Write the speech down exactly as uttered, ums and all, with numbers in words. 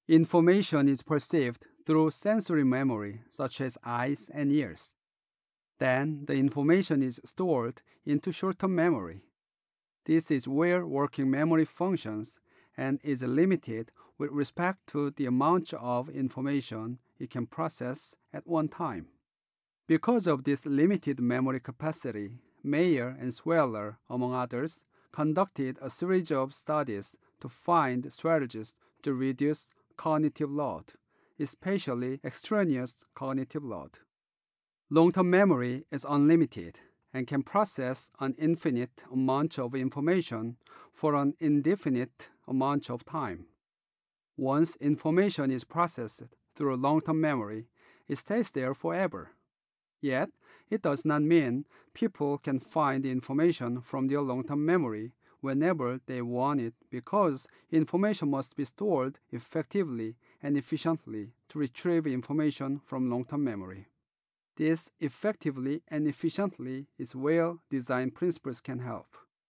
Information is perceived through sensory memory, such as eyes and ears. Then the information is stored into short-term memory. This is where working memory functions and is limited with respect to the amount of information it can process at one time. Because of this limited memory capacity, Mayer and Sweller, among others, conducted a series of studies to find strategies to reduce cognitive load, especially extraneous cognitive load. Long-term memory is unlimited and can process an infinite amount of information for an indefinite amount of time. Once information is processed through long-term memory, it stays there forever. Yet, it does not mean people can find information from their long-term memory whenever they want it, because information must be stored effectively and efficiently to retrieve information from long-term memory. This effectively and efficiently is where design principles can help.